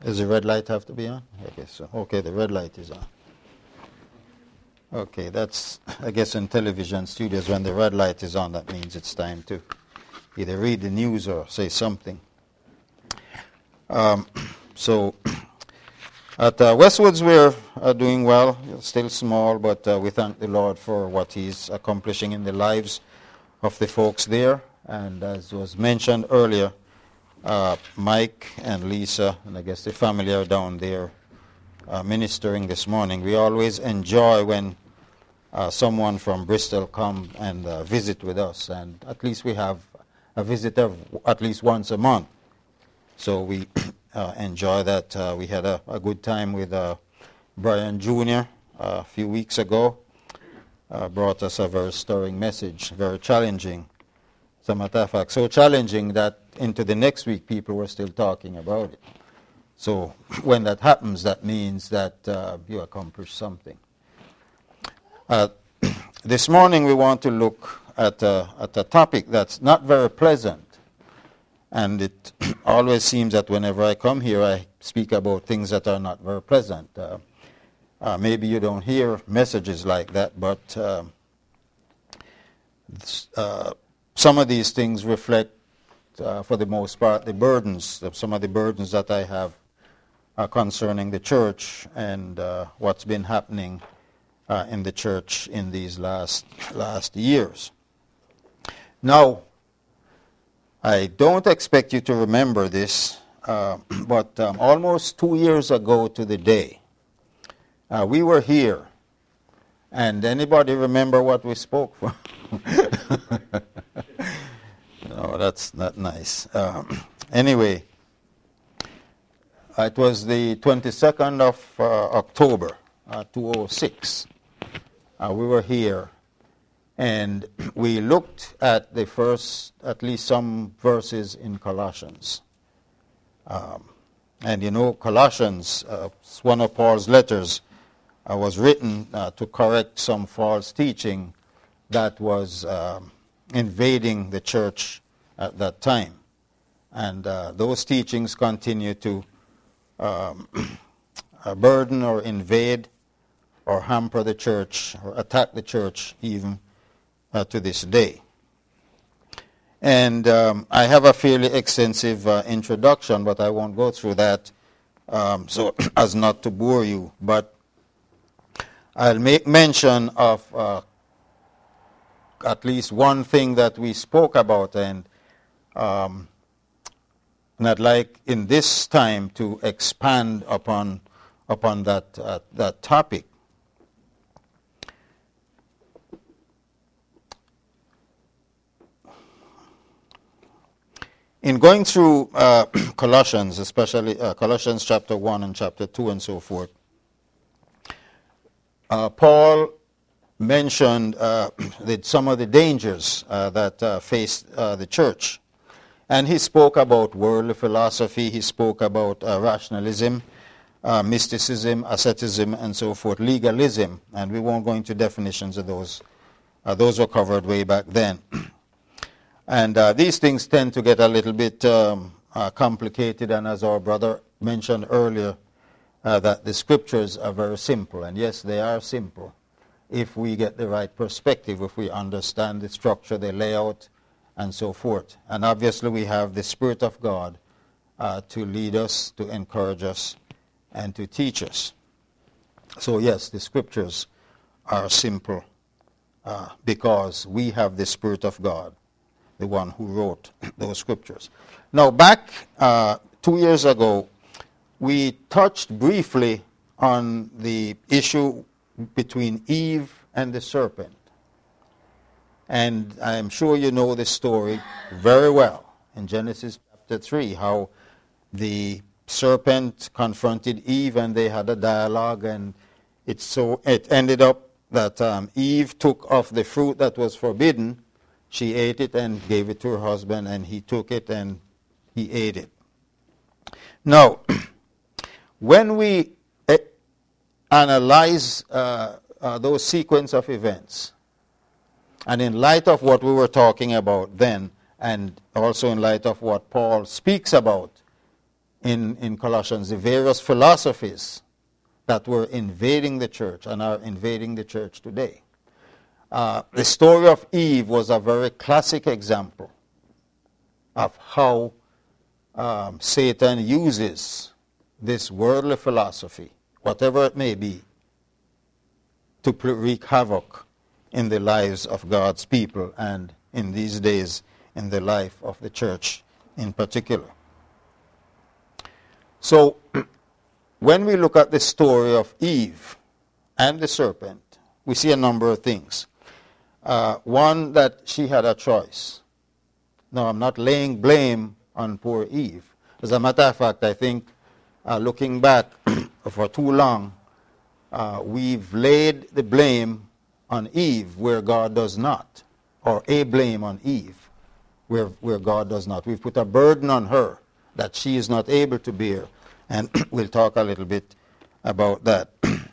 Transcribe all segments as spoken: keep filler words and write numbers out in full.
Does the red light have to be on? I guess so. Okay, the red light is on. Okay, that's, I guess in television studios, when the red light is on, that means it's time to either read the news or say something. Um, so, at uh, Westwoods, we're uh, doing well, still small, but uh, we thank the Lord for what He's accomplishing in the lives of the folks there. And as was mentioned earlier, uh, Mike and Lisa, and I guess the family are down there uh, ministering this morning. We always enjoy when uh, someone from Bristol come and uh, visit with us, and at least we have a visitor at least once a month. So we uh, enjoy that. Uh, we had a, a good time with uh, Brian Junior Uh, a few weeks ago. Uh, brought us a very stirring message, very challenging. As a matter of fact, so challenging that into the next week people were still talking about it. So when that happens, that means that uh, you accomplished something. Uh, this morning we want to look at a, at a topic that's not very pleasant. And it always seems that whenever I come here, I speak about things that are not very pleasant. Uh, uh, maybe you don't hear messages like that, but uh, uh, some of these things reflect, uh, for the most part, the burdens, some of the burdens that I have uh, concerning the church and uh, what's been happening uh, in the church in these last last years. Now, I don't expect you to remember this, uh, but um, almost two years ago to the day, uh, we were here. And anybody remember what we spoke for? No, that's not nice. Um, anyway, it was the twenty-second of uh, October, uh, two thousand six. Uh, we were here. And we looked at the first, at least some verses in Colossians. Um, and you know, Colossians, uh, one of Paul's letters, uh, was written uh, to correct some false teaching that was um, invading the church at that time. And uh, those teachings continue to um, burden or invade or hamper the church or attack the church even Uh, to this day. And um, I have a fairly extensive uh, introduction, but I won't go through that um, so as not to bore you. But I'll make mention of uh, at least one thing that we spoke about, and, um, and I'd like in this time to expand upon upon that uh, that topic. In going through uh, Colossians, especially uh, Colossians chapter one and chapter two and so forth, uh, Paul mentioned uh, that some of the dangers uh, that uh, faced uh, the church. And he spoke about worldly philosophy, he spoke about uh, rationalism, uh, mysticism, asceticism, and so forth, legalism. And we won't go into definitions of those. Uh, those were covered way back then. And uh, these things tend to get a little bit um, uh, complicated, and as our brother mentioned earlier, uh, that the scriptures are very simple. And yes, they are simple if we get the right perspective, if we understand the structure, the layout, and so forth. And obviously we have the Spirit of God uh, to lead us, to encourage us, and to teach us. So yes, the scriptures are simple uh, because we have the Spirit of God, the one who wrote those scriptures. Now, back uh, two years ago, we touched briefly on the issue between Eve and the serpent. And I'm sure you know the story very well in Genesis chapter three, how the serpent confronted Eve and they had a dialogue, and it, so, it ended up that um, Eve took of the fruit that was forbidden. She ate it and gave it to her husband, and he took it and he ate it. Now, when we uh, analyze uh, uh, those sequence of events, and in light of what we were talking about then, and also in light of what Paul speaks about in, in Colossians, the various philosophies that were invading the church and are invading the church today. Uh, the story of Eve was a very classic example of how um, Satan uses this worldly philosophy, whatever it may be, to wreak havoc in the lives of God's people and in these days in the life of the church in particular. So, when we look at the story of Eve and the serpent, we see a number of things. Uh, one, that she had a choice. Now, I'm not laying blame on poor Eve. As a matter of fact, I think, uh, looking back for too long, uh, we've laid the blame on Eve where God does not, or a blame on Eve where, where God does not. We've put a burden on her that she is not able to bear, and we'll talk a little bit about that.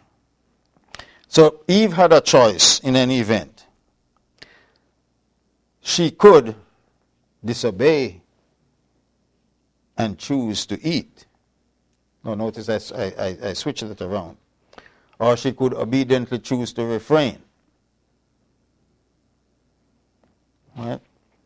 So Eve had a choice in any event. She could disobey and choose to eat. Now notice I, I, I switched it around. Or she could obediently choose to refrain. Right?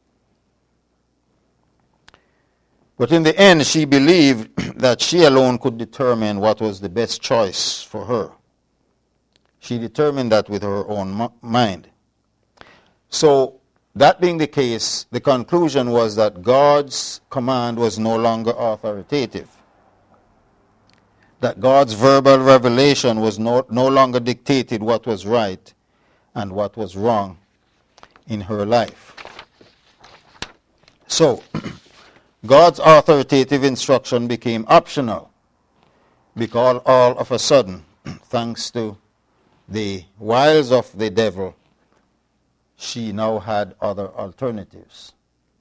But in the end, she believed that she alone could determine what was the best choice for her. She determined that with her own mind. So, that being the case, the conclusion was that God's command was no longer authoritative. That God's verbal revelation was no, no longer dictated what was right and what was wrong in her life. So, God's authoritative instruction became optional because all of a sudden, thanks to the wiles of the devil, she now had other alternatives.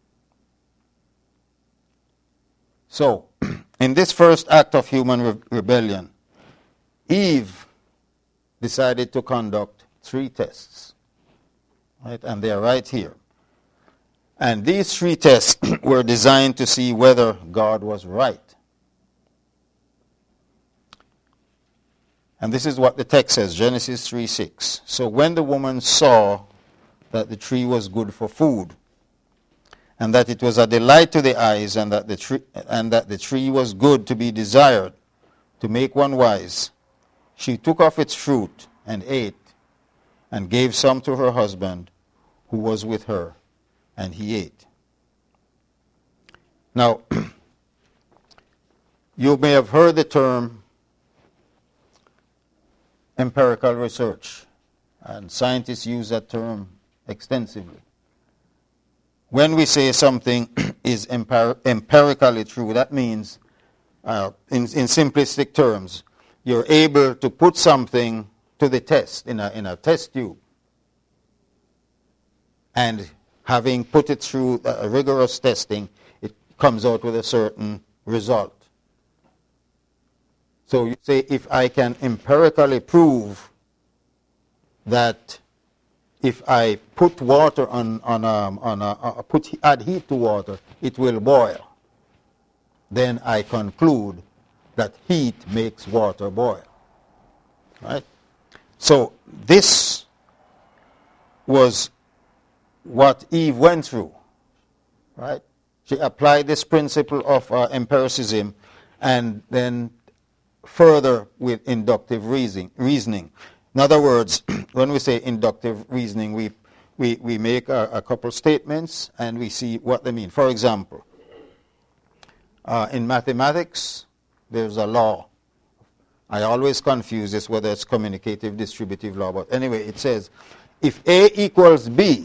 So, in this first act of human re- rebellion, Eve decided to conduct three tests. Right? And they are right here. And these three tests were designed to see whether God was right. And this is what the text says, Genesis three six. So when the woman saw that the tree was good for food, and that it was a delight to the eyes, and that the tree, and that the tree was good to be desired, to make one wise, she took of its fruit and ate, and gave some to her husband, who was with her, and he ate. Now, you may have heard the term empirical research, and scientists use that term extensively. When we say something is empir- empirically true, that means, uh, in, in simplistic terms, you're able to put something to the test in a, in a test tube, and having put it through a rigorous testing, it comes out with a certain result. So you say, if I can empirically prove that if I put water on, on, a, on a, uh, put, add heat to water, it will boil, then I conclude that heat makes water boil. Right? So this was what Eve went through. Right? She applied this principle of uh, empiricism and then further with inductive reasoning. reasoning. In other words, when we say inductive reasoning, we, we, we make a, a couple statements and we see what they mean. For example, uh, in mathematics, there's a law. I always confuse this whether it's communicative, distributive law, but anyway, it says, if A equals B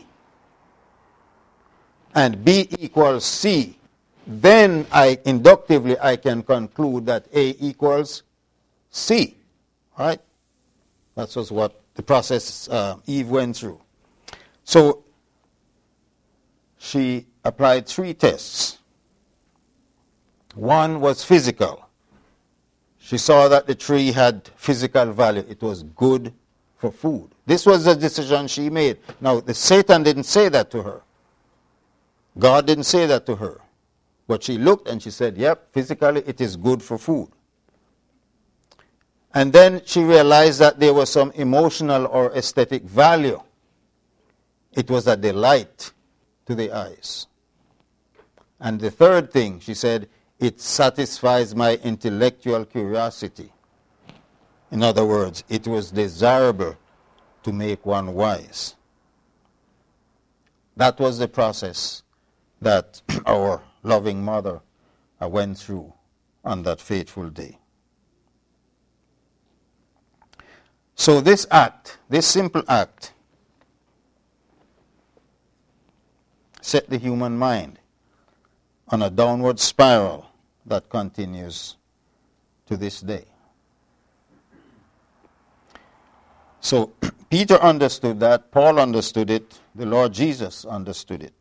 and B equals C, then I inductively I can conclude that A equals C. Right? That was what the process uh, Eve went through. So she applied three tests. One was physical. She saw that the tree had physical value. It was good for food. This was the decision she made. Now, the Satan didn't say that to her. God didn't say that to her. But she looked and she said, yep, physically it is good for food. And then she realized that there was some emotional or aesthetic value. It was a delight to the eyes. And the third thing, she said, it satisfies my intellectual curiosity. In other words, it was desirable to make one wise. That was the process that our loving mother went through on that fateful day. So this act, this simple act, set the human mind on a downward spiral that continues to this day. So Peter understood that, Paul understood it, the Lord Jesus understood it.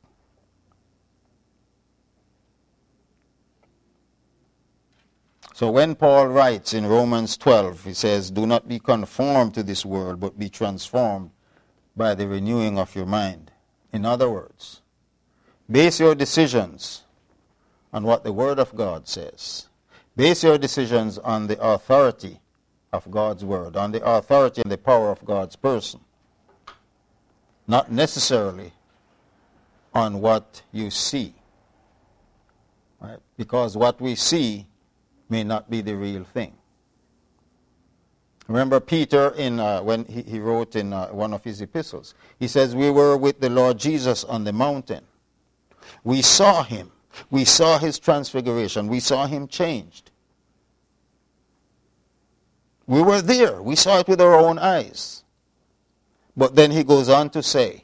So when Paul writes in Romans twelve, he says, do not be conformed to this world, but be transformed by the renewing of your mind. In other words, base your decisions on what the Word of God says. Base your decisions on the authority of God's Word, on the authority and the power of God's person. Not necessarily on what you see. Right? Because what we see may not be the real thing. Remember Peter in uh, when he, he wrote in uh, one of his epistles, he says, we were with the Lord Jesus on the mountain. We saw him. We saw his transfiguration. We saw him changed. We were there. We saw it with our own eyes. But then he goes on to say,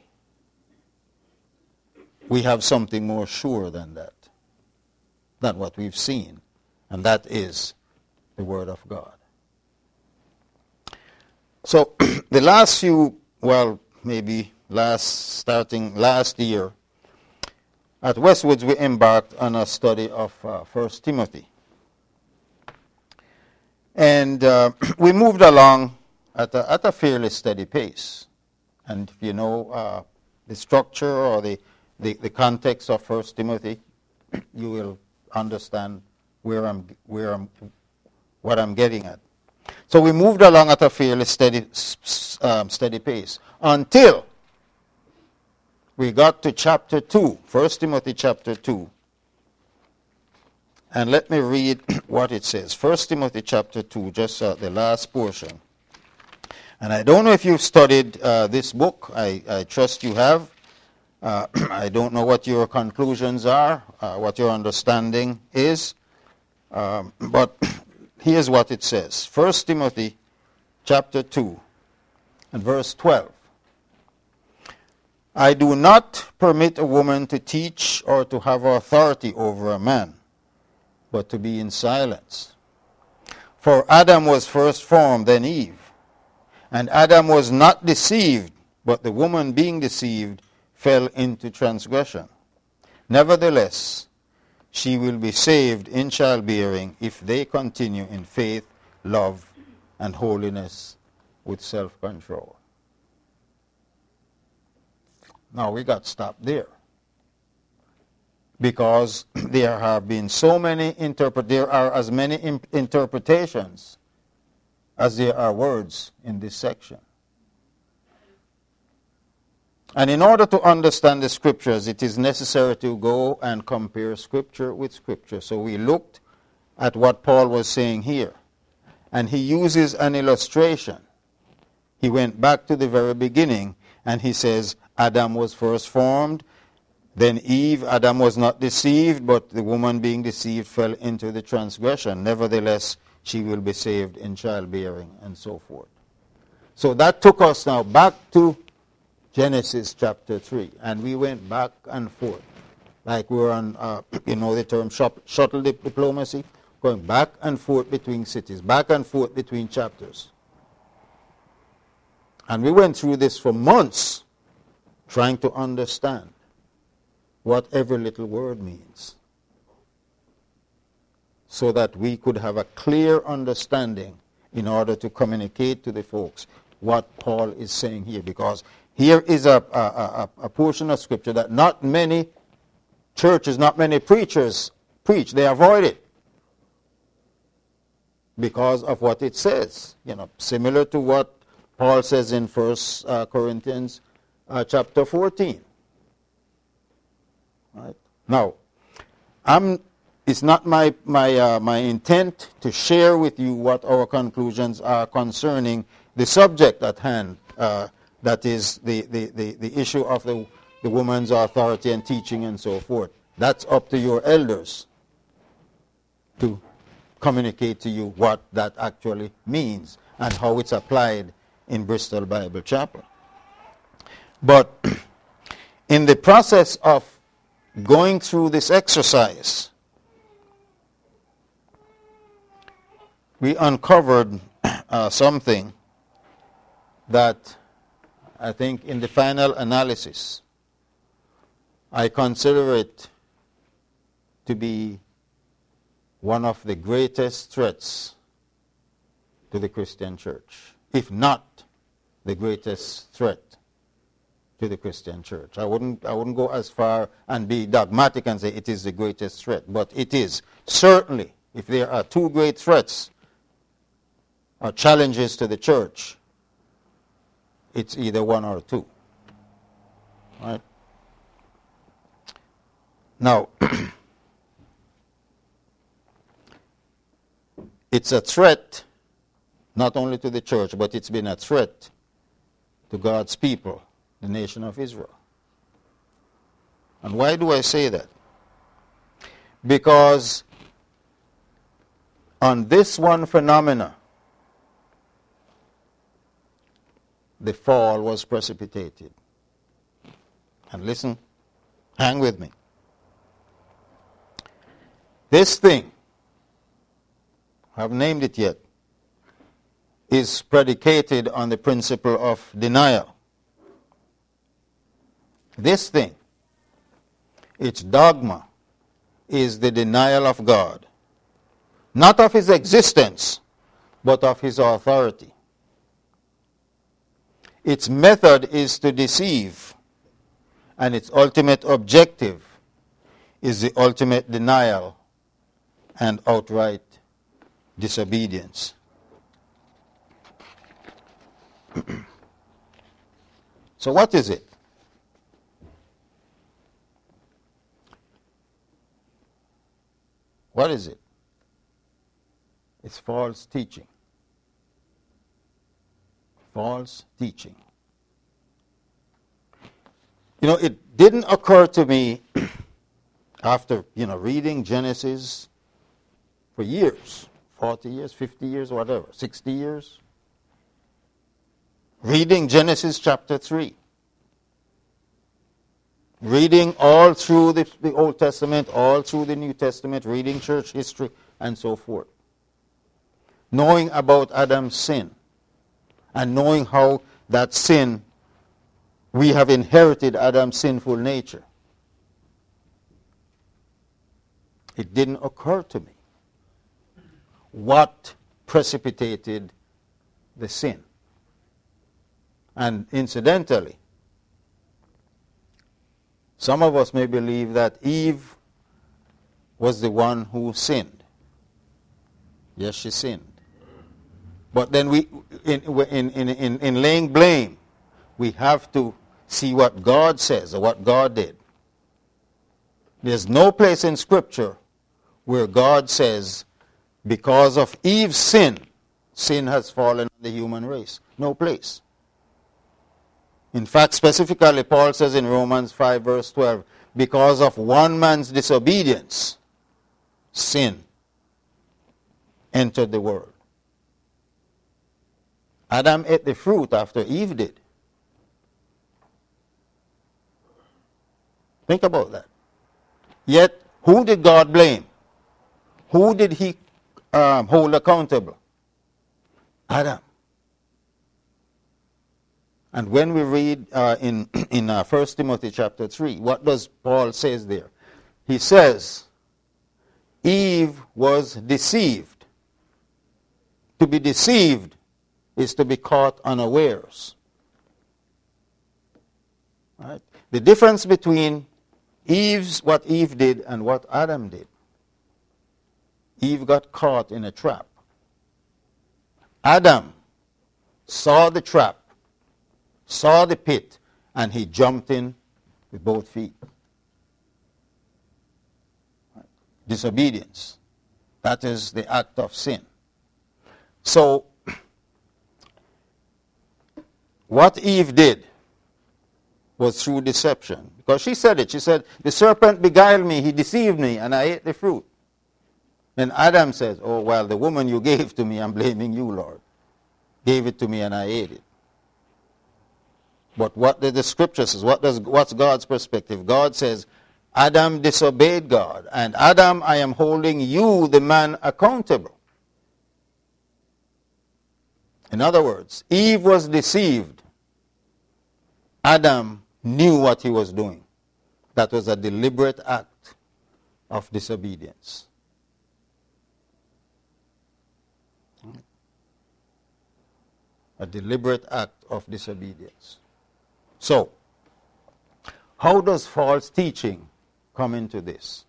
we have something more sure than that, than what we've seen. And that is the Word of God. So the last few, well, maybe last, starting last year, at Westwoods we embarked on a study of uh, First Timothy. And uh, we moved along at a, at a fairly steady pace. And if you know uh, the structure or the, the, the context of First Timothy, you will understand where I'm, where I'm, what I'm getting at. So we moved along at a fairly steady, um, steady pace until we got to chapter two, First Timothy chapter two. And let me read what it says. First Timothy chapter two, just uh, the last portion. And I don't know if you've studied uh, this book. I, I trust you have. Uh, I don't know what your conclusions are, uh, what your understanding is. Um, but here's what it says. First Timothy chapter two and verse twelve. I do not permit a woman to teach or to have authority over a man, but to be in silence. For Adam was first formed, then Eve. And Adam was not deceived, but the woman being deceived fell into transgression. Nevertheless, she will be saved in childbearing if they continue in faith, love, and holiness with self-control. Now we got stopped there. Because there have been so many interpret there are as many imp- interpretations as there are words in this section. And in order to understand the scriptures, it is necessary to go and compare scripture with scripture. So we looked at what Paul was saying here. And he uses an illustration. He went back to the very beginning and he says, Adam was first formed, then Eve. Adam was not deceived, but the woman being deceived fell into the transgression. Nevertheless, she will be saved in childbearing, and so forth. So that took us now back to Genesis chapter three, and we went back and forth, like we were on, uh, you know the term shuttle diplomacy, going back and forth between cities, back and forth between chapters. And we went through this for months, trying to understand what every little word means, so that we could have a clear understanding in order to communicate to the folks what Paul is saying here. Because here is a, a, a, a portion of scripture that not many churches, not many preachers preach. They avoid it because of what it says. You know, similar to what Paul says in First uh, Corinthians uh, chapter fourteen. Right? Now, I'm, it's not my, my, uh, my intent to share with you what our conclusions are concerning the subject at hand, uh, that is the, the, the, the issue of the, the woman's authority and teaching and so forth. That's up to your elders to communicate to you what that actually means and how it's applied in Bristol Bible Chapel. But in the process of going through this exercise, we uncovered uh, something that I think in the final analysis, I consider it to be one of the greatest threats to the Christian church, if not the greatest threat to the Christian church. I wouldn't, I wouldn't go as far and be dogmatic and say it is the greatest threat, but it is. Certainly, if there are two great threats or challenges to the church, it's either one or two. Right? Now, it's a threat not only to the church, but it's been a threat to God's people, the nation of Israel. And why do I say that? Because on this one phenomena, the fall was precipitated. And listen, hang with me. This thing, I haven't named it yet, is predicated on the principle of denial. This thing, its dogma, is the denial of God. Not of his existence, but of his authority. Its method is to deceive, and its ultimate objective is the ultimate denial and outright disobedience. So what is it? What is it? It's false teaching. False teaching. You know, it didn't occur to me after, you know, reading Genesis for years, forty years, fifty years, whatever, sixty years. Reading Genesis chapter three. Reading all through the, the Old Testament, all through the New Testament, reading church history, and so forth. Knowing about Adam's sin, and knowing how that sin, we have inherited Adam's sinful nature. It didn't occur to me what precipitated the sin. And incidentally, some of us may believe that Eve was the one who sinned. Yes, she sinned. But then we, in, in, in, in, in laying blame, we have to see what God says or what God did. There's no place in Scripture where God says, because of Eve's sin, sin has fallen on the human race. No place. In fact, specifically, Paul says in Romans five, verse twelve, because of one man's disobedience, sin entered the world. Adam ate the fruit after Eve did. Think about that. Yet, who did God blame? Who did he um, hold accountable? Adam. And when we read uh, in, in uh, First Timothy chapter three, what does Paul say there? He says, Eve was deceived. To be deceived is to be caught unawares. Right? The difference between Eve's, what Eve did, and what Adam did Eve got caught in a trap. Adam saw the trap, saw the pit, and he jumped in with both feet. Disobedience. That is the act of sin. So, what Eve did was through deception. Because she said it. She said, the serpent beguiled me, he deceived me, and I ate the fruit. Then Adam says, oh, well, the woman you gave to me, I'm blaming you, Lord. Gave it to me and I ate it. But what did the scripture says? What does, what's God's perspective? God says, Adam disobeyed God. And Adam, I am holding you, the man, accountable. In other words, Eve was deceived. Adam knew what he was doing. That was a deliberate act of disobedience. A deliberate act of disobedience. So, how does false teaching come into this?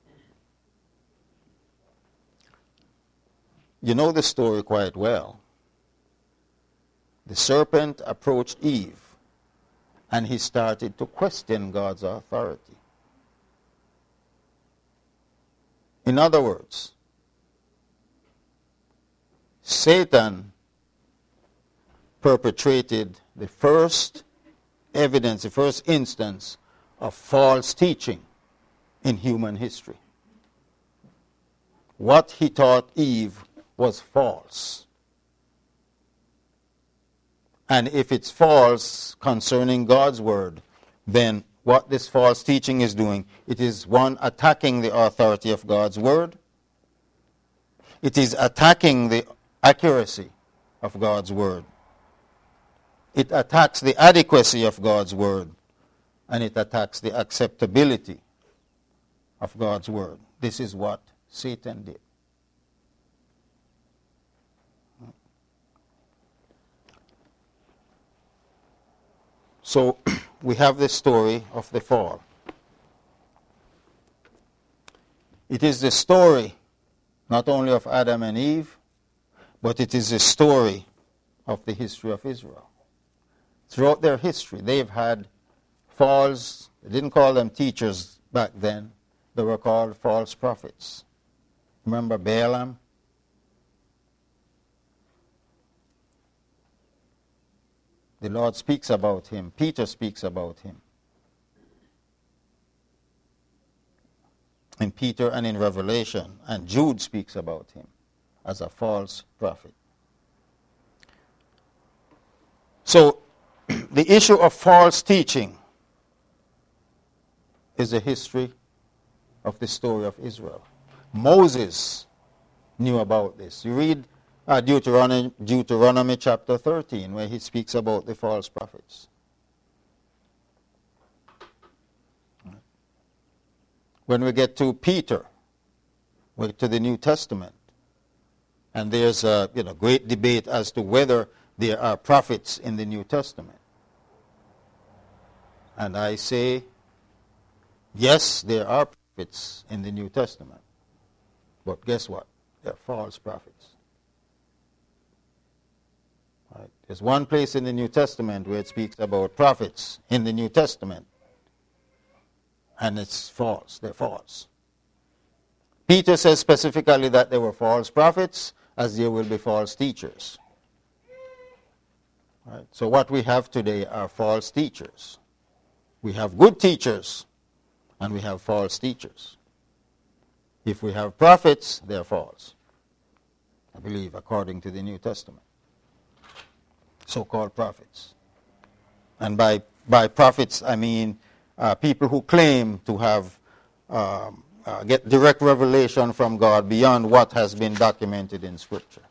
You know the story quite well. The serpent approached Eve, and he started to question God's authority. In other words, Satan perpetrated the first evidence, the first instance of false teaching in human history. What he taught Eve was false. And if it's false concerning God's word, then what this false teaching is doing, it is one, attacking the authority of God's word. It is attacking the accuracy of God's word. It attacks the adequacy of God's word. And it attacks the acceptability of God's word. This is what Satan did. So we have the story of the fall. It is the story not only of Adam and Eve, but it is the story of the history of Israel. Throughout their history, they've had false, they didn't call them teachers back then, they were called false prophets. Remember Balaam? The Lord speaks about him. Peter speaks about him. In Peter and in Revelation. And Jude speaks about him as a false prophet. So, the issue of false teaching is the history of the story of Israel. Moses knew about this. You read uh, Deuteronomy, Deuteronomy chapter thirteen, where he speaks about the false prophets. When we get to Peter, we get to the New Testament, and there's a you know, great debate as to whether there are prophets in the New Testament. And I say, yes, there are prophets in the New Testament. But guess what? They're false prophets. Right? There's one place in the New Testament where it speaks about prophets in the New Testament. And it's false. They're false. Peter says specifically that there were false prophets, as there will be false teachers. Right? So what we have today are false teachers. We have good teachers, and we have false teachers. If we have prophets, they're false, I believe, according to the New Testament. So-called prophets. And by, by prophets, I mean uh, people who claim to have um, uh, get direct revelation from God beyond what has been documented in Scripture.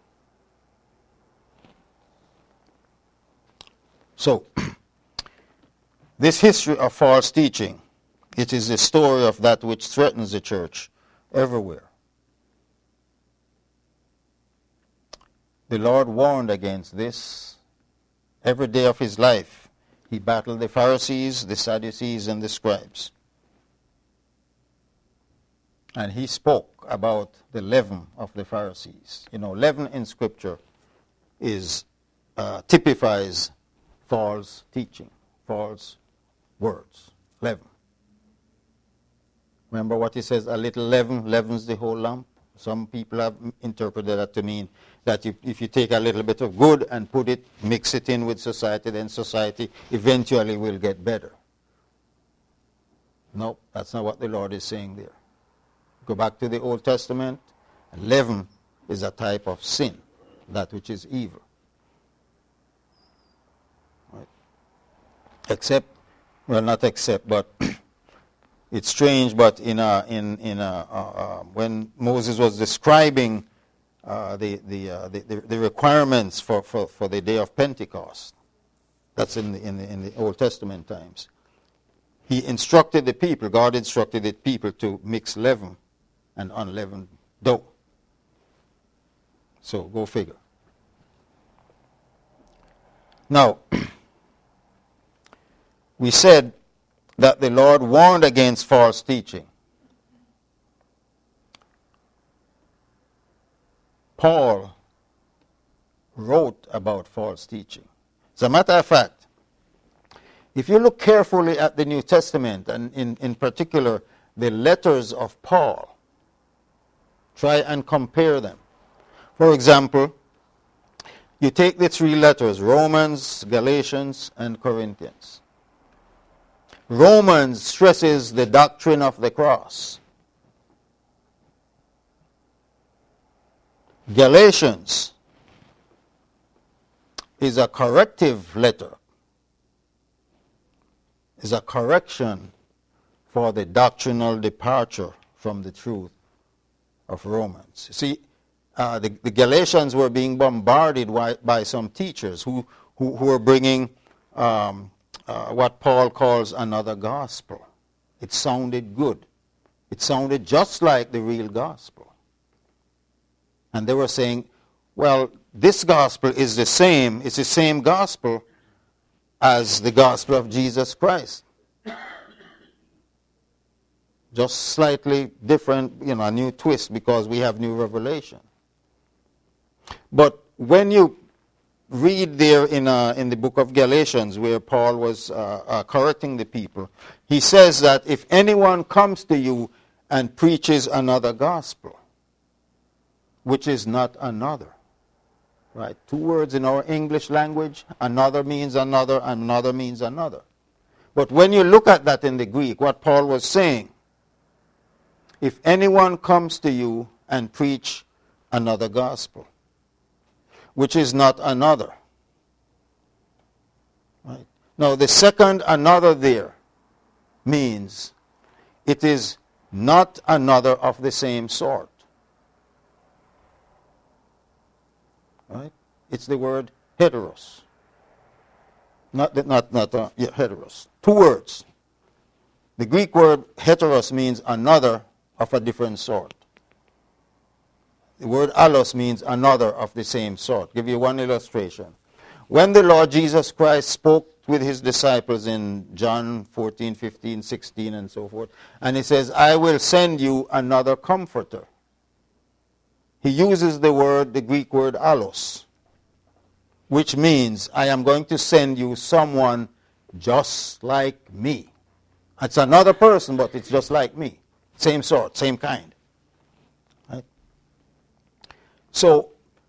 So, this history of false teaching, it is the story of that which threatens the church everywhere. The Lord warned against this. Every day of his life, he battled the Pharisees, the Sadducees, and the scribes. And he spoke about the leaven of the Pharisees. You know, leaven in Scripture is uh, typifies false teaching, false words, leaven. Remember what he says, a little leaven leavens the whole lump? Some people have interpreted that to mean that if, if you take a little bit of good and put it, mix it in with society, then society eventually will get better. No, that's not what the Lord is saying there. Go back to the Old Testament. Leaven is a type of sin, that which is evil. Right? Except, well, not except, but it's strange, but in a, in in a, uh, uh, when Moses was describing uh, the the, uh, the the the requirements for, for, for the day of Pentecost, that's in the, in the in the Old Testament times, he instructed the people. God instructed the people to mix leaven and unleavened dough. So go figure. Now, we said that the Lord warned against false teaching. Paul wrote about false teaching. As a matter of fact, if you look carefully at the New Testament, and in, in particular the letters of Paul, try and compare them. For example, you take the three letters, Romans, Galatians, and Corinthians. Romans stresses the doctrine of the cross. Galatians is a corrective letter, is a correction for the doctrinal departure from the truth of Romans. See, uh, the, the Galatians were being bombarded by, by some teachers who, who, who were bringing um, uh, what Paul calls another gospel. It sounded good. It sounded just like the real gospel. And they were saying, well, this gospel is the same, it's the same gospel as the gospel of Jesus Christ. Just slightly different, you know, a new twist because we have new revelation. But when you read there in uh, in the book of Galatians where Paul was uh, uh, correcting the people, he says that if anyone comes to you and preaches another gospel, which is not another, right? Two words in our English language, another means another, another means another. But when you look at that in the Greek, what Paul was saying, if anyone comes to you and preach another gospel, which is not another. Right? Now, the second another there means it is not another of the same sort. Right? It's the word heteros. Not, not, not uh, yeah, heteros. Two words. The Greek word heteros means another of a different sort. The word allos means another of the same sort. I'll give you one illustration. When the Lord Jesus Christ spoke with his disciples in John fourteen, fifteen, sixteen, and so forth, and he says, I will send you another comforter. He uses the word, the Greek word allos, which means I am going to send you someone just like me. It's another person, but it's just like me. Same sort, same kind. Right? So,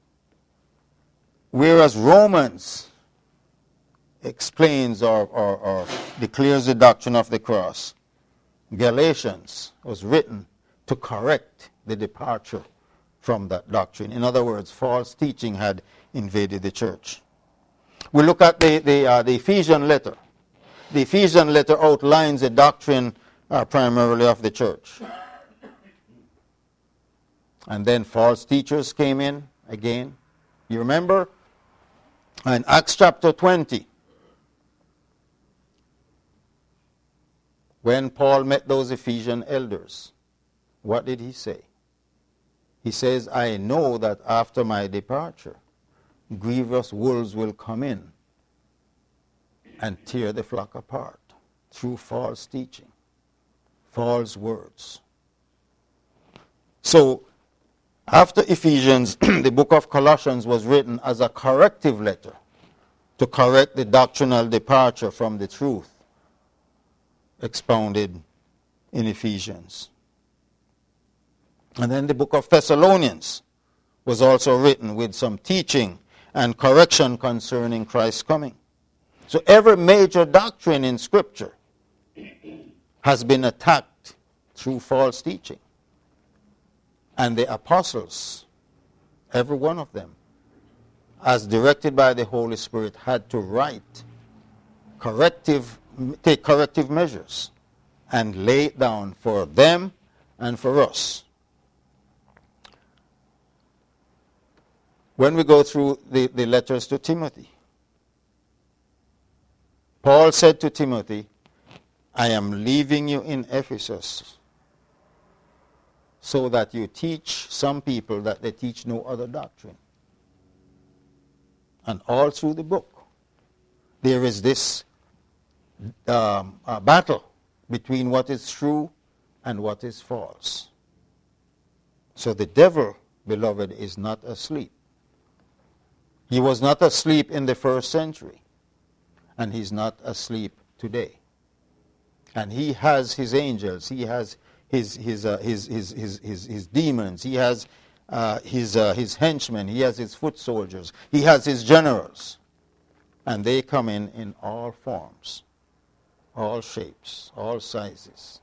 whereas Romans explains or, or, or declares the doctrine of the cross, Galatians was written to correct the departure from that doctrine. In other words, false teaching had invaded the church. We look at the, the, uh, the Ephesian letter. The Ephesian letter outlines the doctrine uh, primarily of the church. And then false teachers came in again. You remember? In Acts chapter twenty, when Paul met those Ephesian elders, what did he say? He says, I know that after my departure, grievous wolves will come in and tear the flock apart through false teaching, false words. So, after Ephesians, the book of Colossians was written as a corrective letter to correct the doctrinal departure from the truth expounded in Ephesians. And then the book of Thessalonians was also written with some teaching and correction concerning Christ's coming. So every major doctrine in Scripture has been attacked through false teaching. And the apostles, every one of them, as directed by the Holy Spirit, had to write corrective, take corrective measures and lay it down for them and for us. When we go through the, the letters to Timothy, Paul said to Timothy, I am leaving you in Ephesus so that you teach some people that they teach no other doctrine. And all through the book, there is this um, uh, battle between what is true and what is false. So the devil, beloved, is not asleep. He was not asleep in the first century, and he's not asleep today. And he has his angels, he has his his uh, his, his his his his demons, he has uh, his uh, his henchmen, he has his foot soldiers, he has his generals, and they come in in all forms, all shapes, all sizes,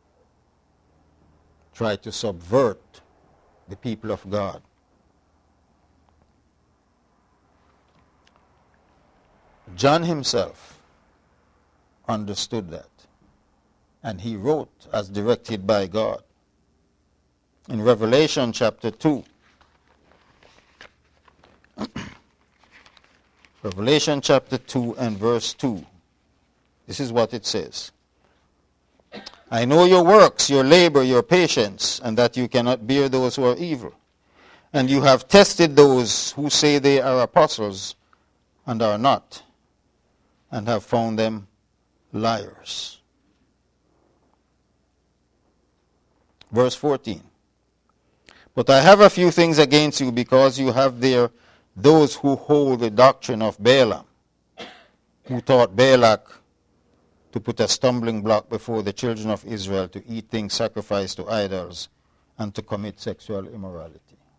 try to subvert the people of God. John himself understood that, and he wrote as directed by God. In Revelation chapter two, Revelation chapter two and verse two, this is what it says. I know your works, your labor, your patience, and that you cannot bear those who are evil. And you have tested those who say they are apostles and are not, and have found them liars. Verse fourteen. But I have a few things against you, because you have there those who hold the doctrine of Balaam, who taught Balak to put a stumbling block before the children of Israel to eat things sacrificed to idols and to commit sexual immorality.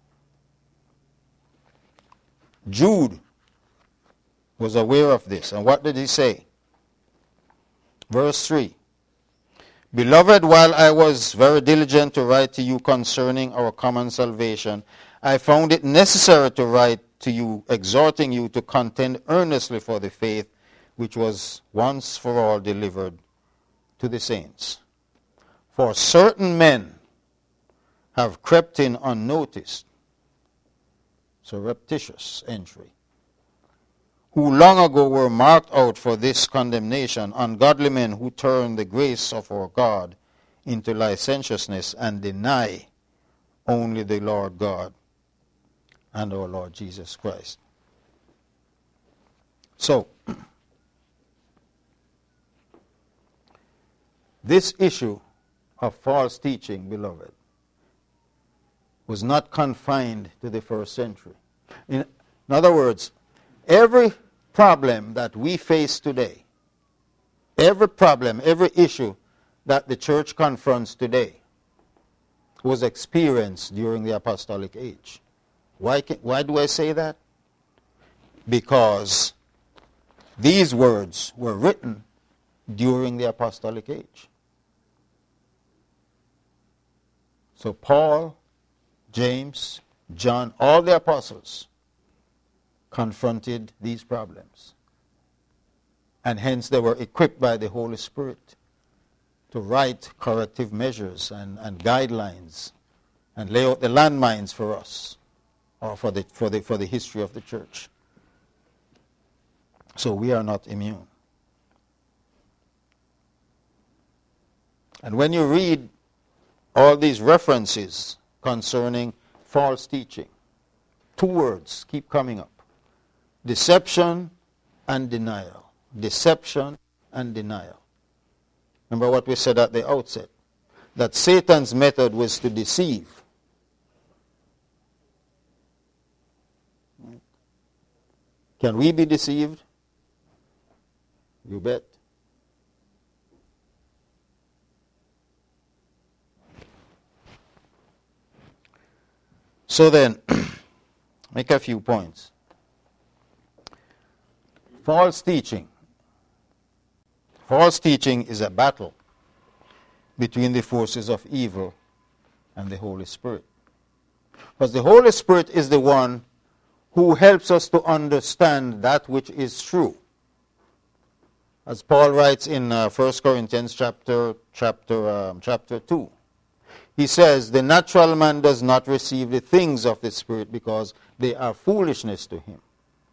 Jude was aware of this, and what did he say? Verse three. Beloved, while I was very diligent to write to you concerning our common salvation, I found it necessary to write to you, exhorting you to contend earnestly for the faith which was once for all delivered to the saints. For certain men have crept in unnoticed, surreptitious entry, who long ago were marked out for this condemnation, ungodly men who turn the grace of our God into licentiousness and deny only the Lord God and our Lord Jesus Christ. So, this issue of false teaching, beloved, was not confined to the first century. In, in other words, every problem that we face today, every problem, every issue that the church confronts today was experienced during the apostolic age. Why, can, why do I say that? Because these words were written during the apostolic age. So Paul, James, John, all the apostles confronted these problems. And hence they were equipped by the Holy Spirit to write corrective measures and, and guidelines and lay out the landmines for us, or for the, for, the, for the history of the church. So we are not immune. And when you read all these references concerning false teaching, two words keep coming up. Deception and denial. Deception and denial. Remember what we said at the outset, that Satan's method was to deceive Can we be deceived? You bet. So then, make a few points. False teaching. False teaching is a battle between the forces of evil and the Holy Spirit. Because the Holy Spirit is the one who helps us to understand that which is true. As Paul writes in uh, First Corinthians chapter, chapter, um, chapter two. He says, the natural man does not receive the things of the Spirit because they are foolishness to him.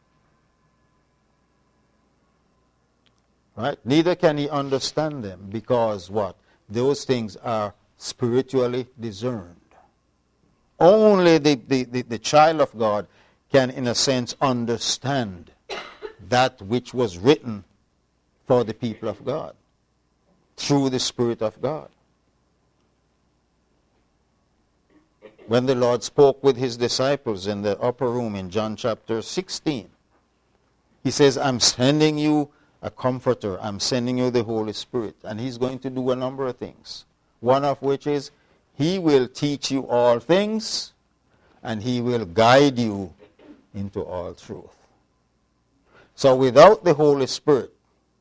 Right? Neither can he understand them because what? Those things are spiritually discerned. Only the, the, the, the child of God can, in a sense, understand that which was written for the people of God through the Spirit of God. When the Lord spoke with his disciples in the upper room in John chapter sixteen, he says, I'm sending you a comforter. I'm sending you the Holy Spirit. And he's going to do a number of things. One of which is, he will teach you all things, and he will guide you into all truth. So without the Holy Spirit,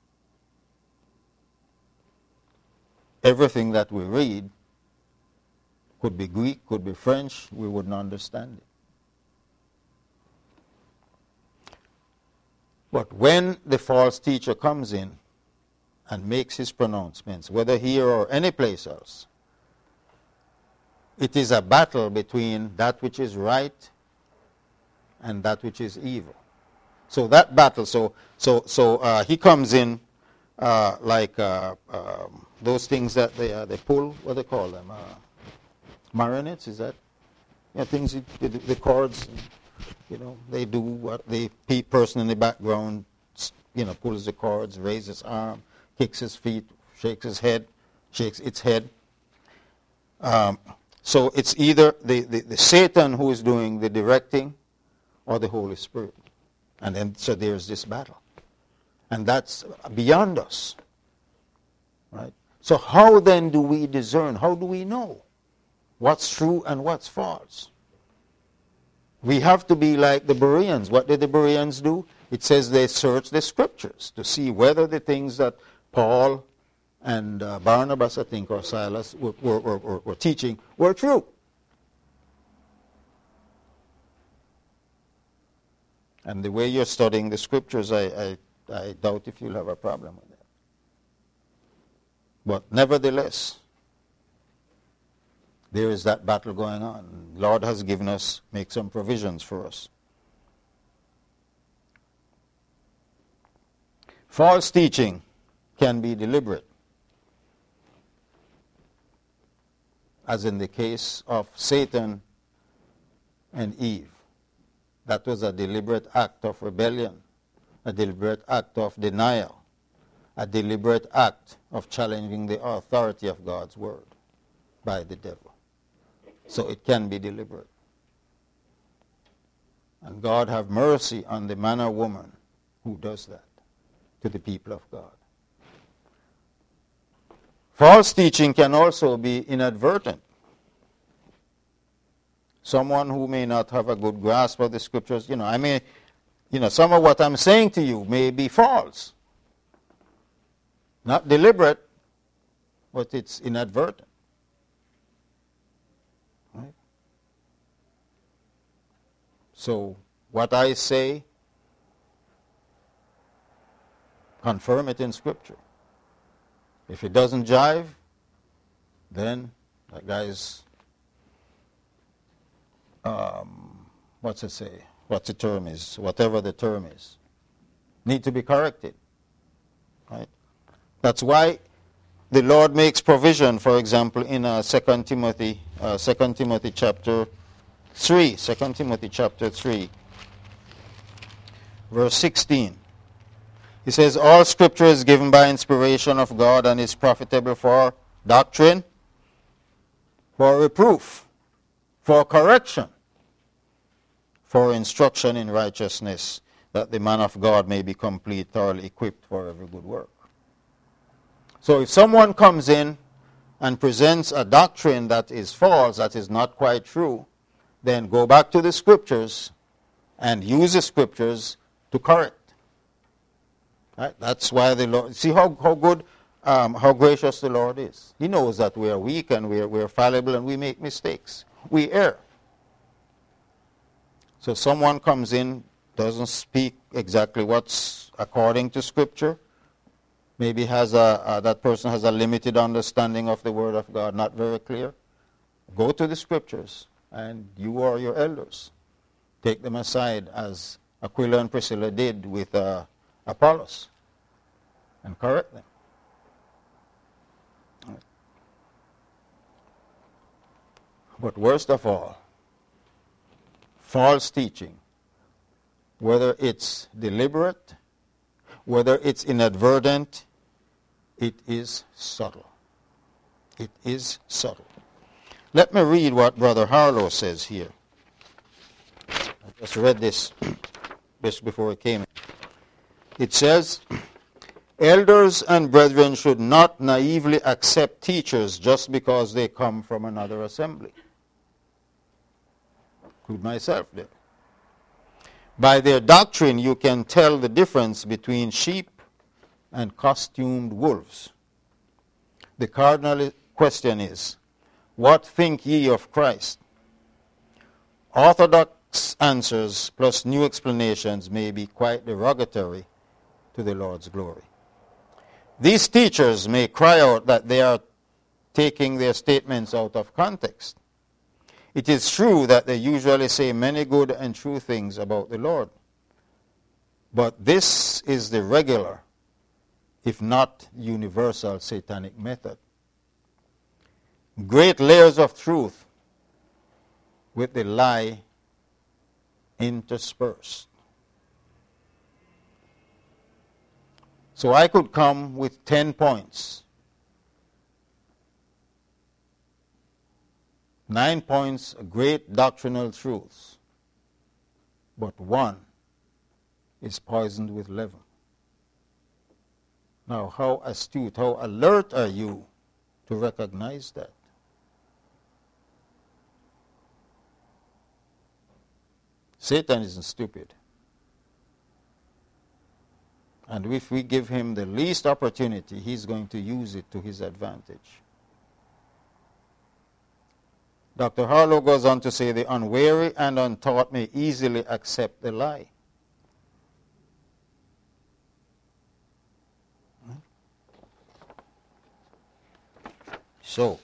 everything that we read could be Greek, could be French, we wouldn't understand it. But when the false teacher comes in and makes his pronouncements, whether here or any place else, it is a battle between that which is right and that which is evil. So that battle, so so so uh, he comes in uh, like uh, um, those things that they uh, they pull, what do they call them? Uh, marionettes, is that? Yeah, things, the, the chords, you know, they do what the person in the background, you know, pulls the chords, raises his arm, kicks his feet, shakes his head, shakes its head. Um, so it's either the, the, the Satan who is doing the directing or the Holy Spirit. And then, so there's this battle. And that's beyond us. Right? So how then do we discern? How do we know what's true and what's false? We have to be like the Bereans. What did the Bereans do? It says they searched the scriptures to see whether the things that Paul and uh, Barnabas, I think, or Silas were, were, were, were teaching were true. And the way you're studying the scriptures, I, I, I doubt if you'll have a problem with that. But nevertheless, there is that battle going on. Lord has given us, make some provisions for us. False teaching can be deliberate, as in the case of Satan and Eve. That was a deliberate act of rebellion, a deliberate act of denial, a deliberate act of challenging the authority of God's word by the devil. So it can be deliberate. And God have mercy on the man or woman who does that to the people of God. False teaching can also be inadvertent. Someone who may not have a good grasp of the scriptures, you know, I may, you know, some of what I'm saying to you may be false. Not deliberate, but it's inadvertent. Right? So, what I say, confirm it in Scripture. If it doesn't jive, then that guy's, um, what's it say? What's the term is? Whatever the term is, need to be corrected. Right? That's why the Lord makes provision, for example, in uh, Second Timothy, uh, Second Timothy chapter three, Second Timothy chapter three, verse sixteen. He says, all scripture is given by inspiration of God and is profitable for doctrine, for reproof, for correction, for instruction in righteousness, that the man of God may be complete, thoroughly equipped for every good work. So if someone comes in and presents a doctrine that is false, that is not quite true, then go back to the scriptures and use the scriptures to correct. Right? That's why the Lord, see how, how good, um, how gracious the Lord is. He knows that we are weak and we are, we are fallible and we make mistakes. We err. So someone comes in, doesn't speak exactly what's according to scripture, maybe has a, uh, that person has a limited understanding of the word of God, not very clear. Go to the scriptures, and you or your elders, take them aside as Aquila and Priscilla did with uh, Apollos, and correct them. But worst of all, false teaching, whether it's deliberate, whether it's inadvertent, it is subtle. It is subtle. Let me read what Brother Harlow says here. I just read this just before it came in. It says, elders and brethren should not naively accept teachers just because they come from another assembly. Include myself there. By their doctrine you can tell the difference between sheep and costumed wolves. The cardinal question is, what think ye of Christ? Orthodox answers plus new explanations may be quite derogatory to the Lord's glory. These teachers may cry out that they are taking their statements out of context. It is true that they usually say many good and true things about the Lord. But this is the regular, if not universal, satanic method. Great layers of truth with the lie interspersed. So I could come with ten points. Nine points, great doctrinal truths. But one is poisoned with leaven. Now, how astute, how alert are you to recognize that? Satan isn't stupid. And if we give him the least opportunity, he's going to use it to his advantage. Doctor Harlow goes on to say, the unwary and untaught may easily accept the lie. So,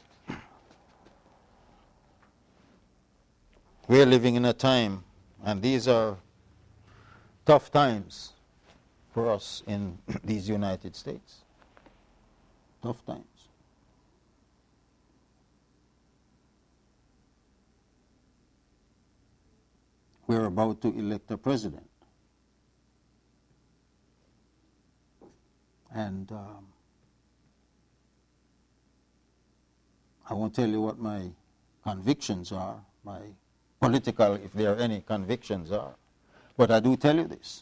we're living in a time, and these are tough times for us in these United States. Tough times. We're about to elect a president. And um, I won't tell you what my convictions are, my political, if there are any convictions are. But I do tell you this,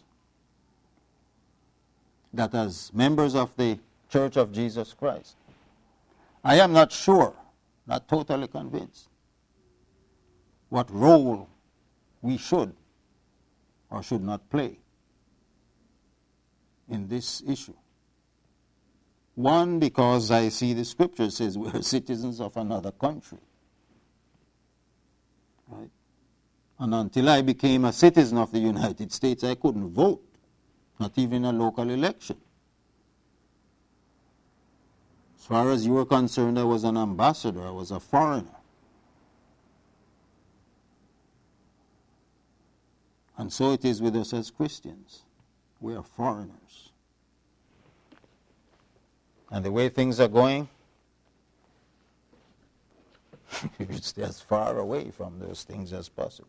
that as members of the Church of Jesus Christ, I am not sure, not totally convinced, what role we should or should not play in this issue. One, because I see the scripture says we are citizens of another country. Right? And until I became a citizen of the United States, I couldn't vote, not even a local election. As far as you were concerned, I was an ambassador, I was a foreigner. And so it is with us as Christians. We are foreigners. And the way things are going, we should stay as far away from those things as possible.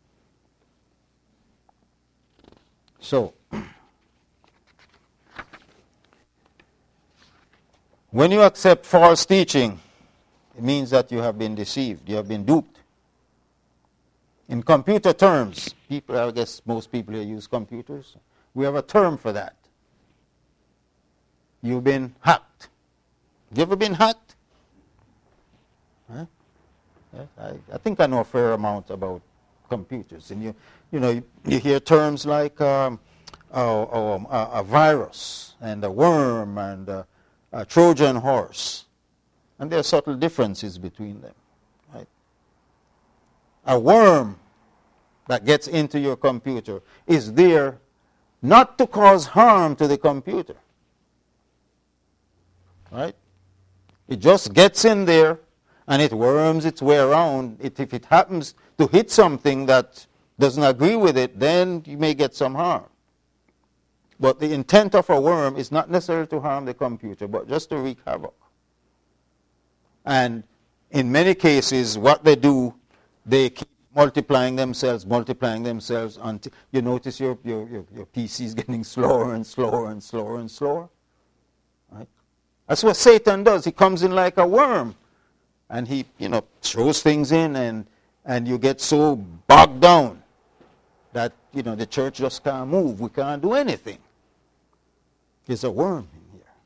So, when you accept false teaching, it means that you have been deceived, you have been duped. In computer terms, people, I guess most people here use computers. We have a term for that. You've been hacked. You ever been hacked? Huh? Yes, I, I think I know a fair amount about computers. And you, you know, you, you hear terms like um, oh, oh, um, a, a virus and a worm and a, a Trojan horse. And there are subtle differences between them. Right? A worm that gets into your computer is there not to cause harm to the computer. Right? It just gets in there and it worms its way around. It, if it happens to hit something that doesn't agree with it, then you may get some harm. But the intent of a worm is not necessarily to harm the computer, but just to wreak havoc. And in many cases, what they do, they keep multiplying themselves, multiplying themselves until you notice your, your, your, your P C is getting slower and slower and slower and slower. Right? That's what Satan does. He comes in like a worm. And he, you know, throws things in and, and you get so bogged down that, you know, the church just can't move. We can't do anything. There's a worm in here.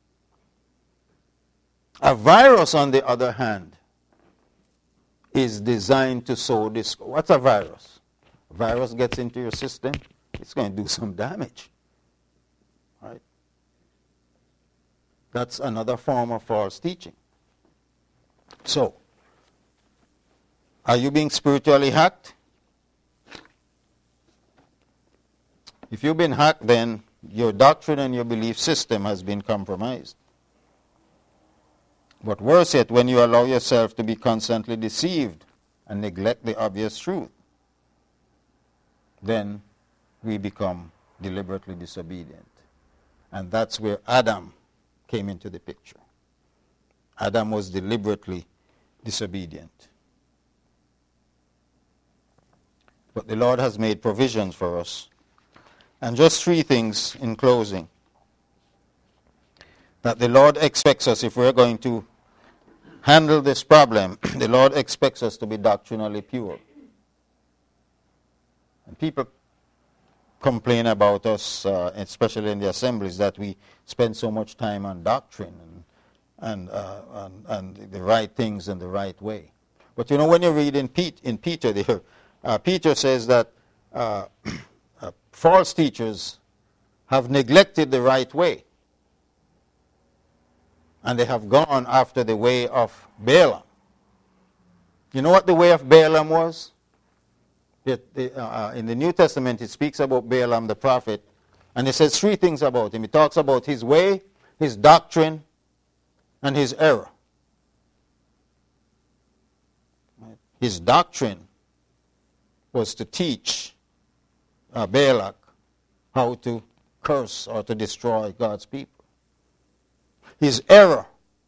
A virus, on the other hand, is designed to sow discord. What's a virus? A virus gets into your system, it's going to do some damage. Right? That's another form of false teaching. So, are you being spiritually hacked? If you've been hacked, then your doctrine and your belief system has been compromised. But worse yet, when you allow yourself to be constantly deceived and neglect the obvious truth, then we become deliberately disobedient. And that's where Adam came into the picture. Adam was deliberately disobedient. But the Lord has made provisions for us. And just three things in closing that the Lord expects us, if we're going to handle this problem, the Lord expects us to be doctrinally pure. And people complain about us, uh, especially in the assemblies, that we spend so much time on doctrine and and, uh, and and the right things in the right way. But you know, when you read in, Pete, in Peter there, uh, Peter says that uh, uh, false teachers have neglected the right way. And they have gone after the way of Balaam. You know what the way of Balaam was? It, the, uh, in the New Testament, it speaks about Balaam the prophet, and it says three things about him. It talks about his way, his doctrine, and his error. His doctrine was to teach uh, Balak how to curse or to destroy God's people. His error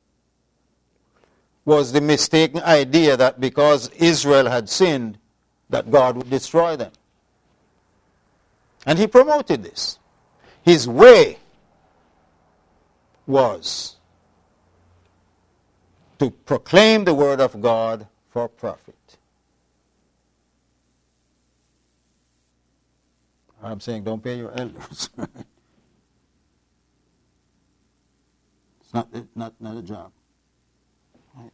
was the mistaken idea that because Israel had sinned, that God would destroy them. And he promoted this. His way was to proclaim the word of God for profit. I'm saying don't pay your elders. It's not, not, not a job. Right?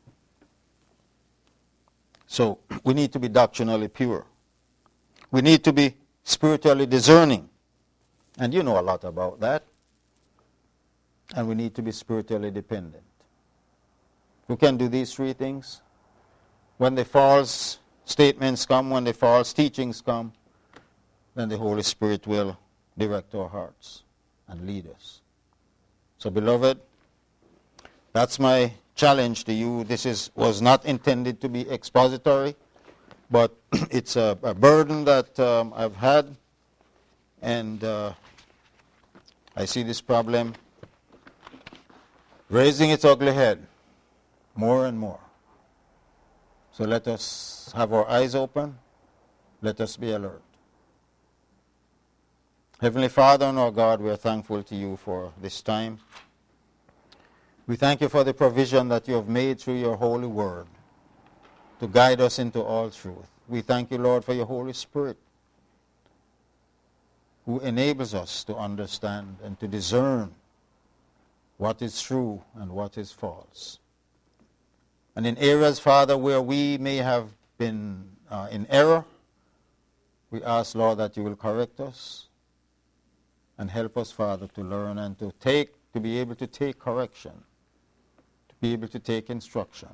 So we need to be doctrinally pure. We need to be spiritually discerning. And you know a lot about that. And we need to be spiritually dependent. Who can do these three things? When the false statements come, when the false teachings come, then the Holy Spirit will direct our hearts and lead us. So, beloved, that's my challenge to you. This is was not intended to be expository, but it's a, a burden that um, I've had, and uh, I see this problem raising its ugly head more and more. So let us have our eyes open. Let us be alert. Heavenly Father and our God, we are thankful to you for this time. We thank you for the provision that you have made through your holy word to guide us into all truth. we thank you, Lord, for your Holy Spirit, who enables us to understand and to discern what is true and what is false. And in areas, Father, where we may have been uh, in error, we ask, Lord, that you will correct us and help us, Father, to learn and to take, to be able to take correction, to be able to take instruction.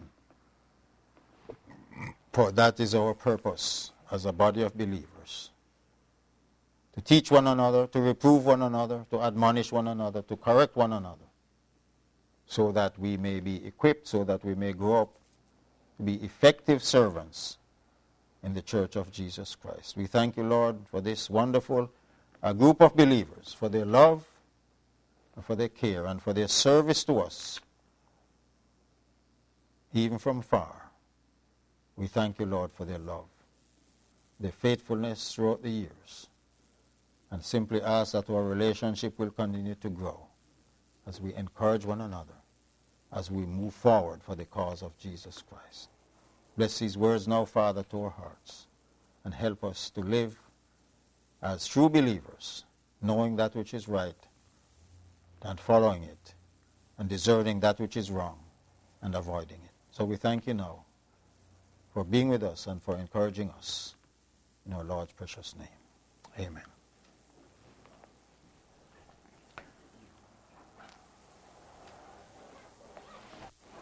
For that is our purpose as a body of believers. To teach one another, to reprove one another, to admonish one another, to correct one another, so that we may be equipped, so that we may grow up to be effective servants in the church of Jesus Christ. We thank you, Lord, for this wonderful uh, group of believers, for their love, and for their care, and for their service to us, even from far. We thank you, Lord, for their love, their faithfulness throughout the years, and simply ask that our relationship will continue to grow as we encourage one another, as we move forward for the cause of Jesus Christ. Bless these words now, Father, to our hearts, and help us to live as true believers, knowing that which is right, and following it, and discerning that which is wrong, and avoiding it. So we thank you now for being with us and for encouraging us. In our Lord's precious name. Amen.